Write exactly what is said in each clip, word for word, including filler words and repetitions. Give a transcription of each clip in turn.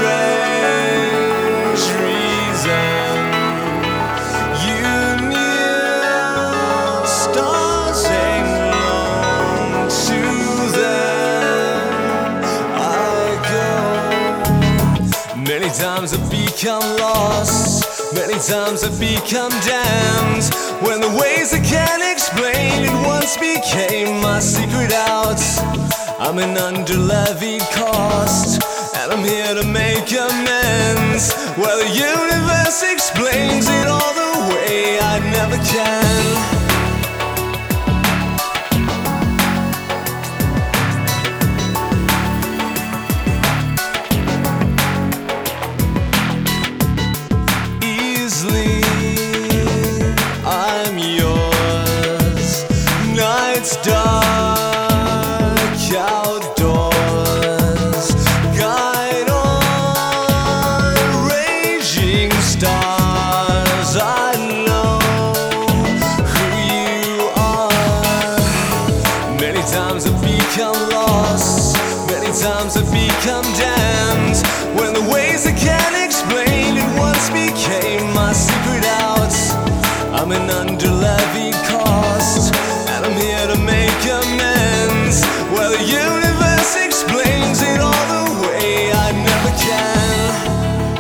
strange reason. You knew stars ain't long to them. I go. Many times I've become lost, many times I've become damned. When the ways I can't explain it once became my secret out. I'm an under-levied cost, and I'm here to make amends. Well, the universe explains it all the way I never can. I'm yours. Night's dark outdoors. Guide on raging stars. I know who you are. Many times I've become lost, many times I've become damned. When the ways I can't explain it once became my secret out. I'm an under-levied cost, and I'm here to make amends. Well, the universe explains it all the way I never can.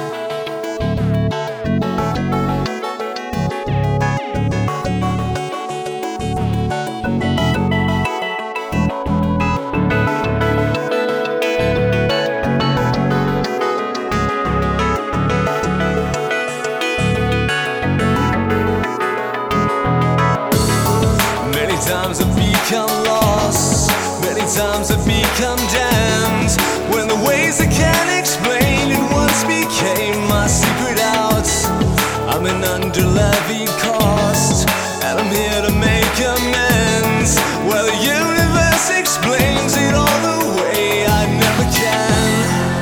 Many times I've become lost, many times I've become damned. When the ways I can't explain it once became my secret out. I'm an under-levied cost, and I'm here to make amends. Well, the universe explains it all the way I never can.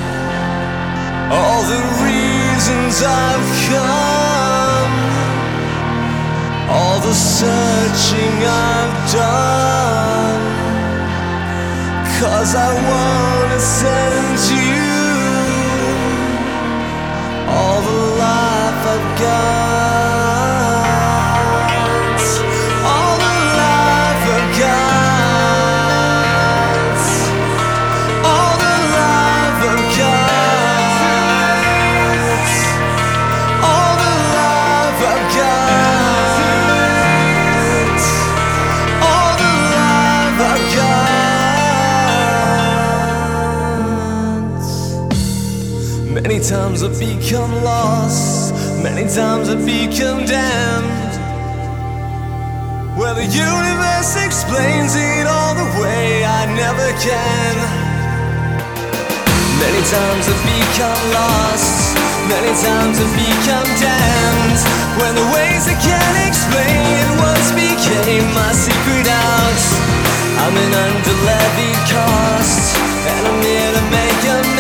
All the reasons I've come, all the searching I've done, 'cause I wanna send you all the life I've got, all the life I've got, all the life I've got, all the life I've got. Many times I've become lost, many times I've become damned. Well, the universe explains it all the way I never can. Many times I've become lost, many times I've become damned. When the ways I can't explain once became my secret out. I'm an under-levied cost, and I'm here to make amends.